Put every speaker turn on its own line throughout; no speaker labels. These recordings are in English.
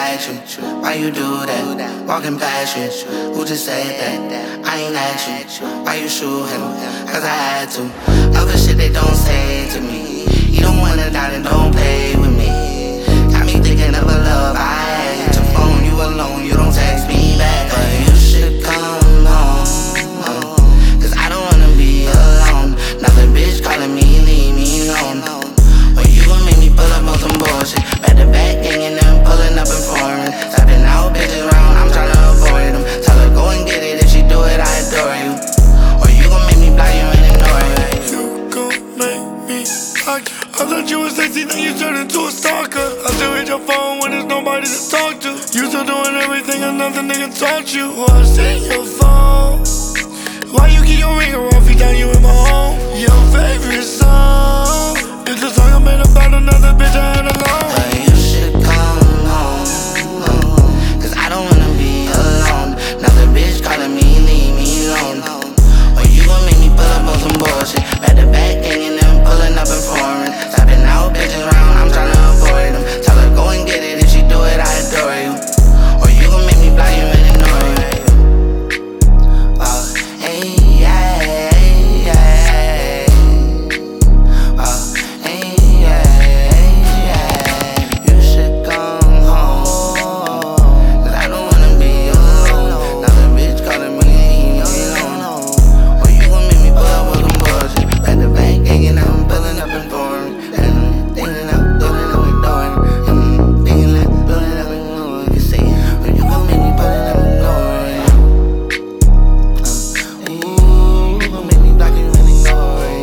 ask you, why you do that? Walking past you, who just said that? I ain't ask you, why you shoot him? Cause I had to. Other shit they don't say to me. You don't wanna die and don't play with me. Got me thinking of a love I had. Your phone, you alone, you don't text me back. But you should come home, cause I don't wanna be alone. Another bitch calling me, leave me alone. Or you gon' make me pull up on some bullshit. Back to back, gangin' them, pulling up and foreign. Tapping out bitches round, I'm tryna avoid them. Tell her go and get it, if she do it, I adore you. Or you gon' make me block you and ignore you.
You gon' make me block you. I thought you was sexy, then you turned into a stalker. I still hit your phone when there's nobody to talk to. You still doing everything another nigga taught you. What's in your phone? Why you keep your ringer off? You down, you in my home. Your favorite song is the song I made about another bitch I had alone.
But you should come home, cause I don't wanna be alone. Another bitch calling me, leave me alone. Or you gon' make me pull up on some bullshit. Back to back, gangin' them, pulling up and foreign. Tapping out bitches round, I'm tryna avoid them. Tell her go and get it, if she do it, I adore you. Or you gon' make me block you and ignore you. Hey, yeah, yeah. Hey, yeah. You should come home, cause I don't wanna be alone. Another bitch calling me, leave me alone. Or you gon' make me pull up with some bullshit. Back to back, gangin' I'm pulling up and foreign. Thinking up, doing up and doing. Thinking like building up and doing. You say, or you gon' make me pull it up and ignore you. You gon' make me block you and ignore you.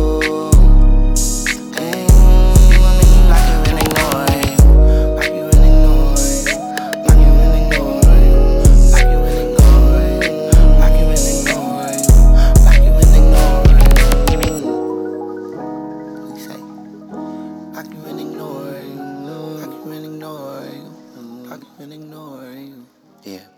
You gon' make me block you and ignore you. Block you and ignore you. Block you and ignore you. Block you and ignore you. Block you and ignore you. Block you and ignore you. What you say? Block you and ignore you. Block you and ignore you. Block you and ignore you. Yeah.